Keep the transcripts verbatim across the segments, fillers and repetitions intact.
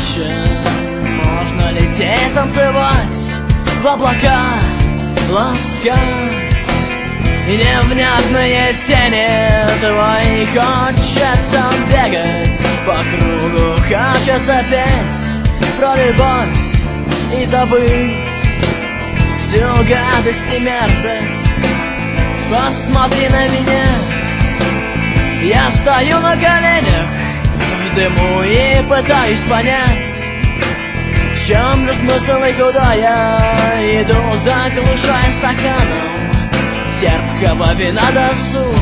дальше? Можно лететь, танцевать в облака, ласкать и невнятные тени твои. Хочется бегать по кругу, хочется петь про любовь и забыть всю гадость и мерзость. Посмотри на меня, я стою на коленях в дыму и пытаюсь понять, в чем же смысл и куда я иду, заглушая стаканом терпкого вина досуг.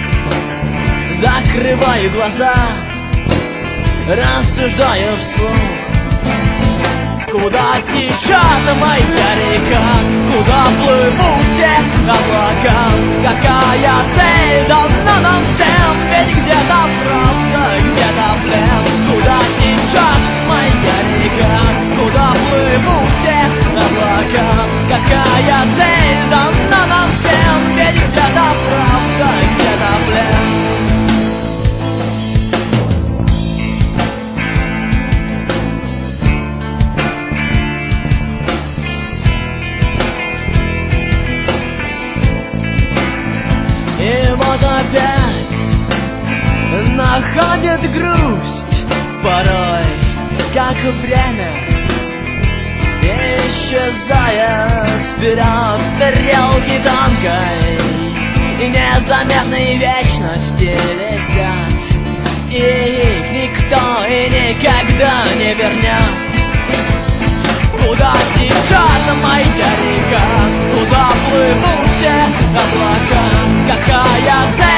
Закрываю глаза, рассуждаю вслух. Куда течет моя река, куда плывут все облака? Какая цель дана нам всем? Ведь где-то правда, где-то плен. Куда течет моя река, куда плывут все облака? Какая цель дана нам всем? Ведь где-то правда, где-то плен. Опять находит грусть порой, как время исчезает вперед тарелки тонкой, и незаметные вечности летят, и их никто и никогда не вернет. Куда течет моя река, куда плывут все облака? Какая цель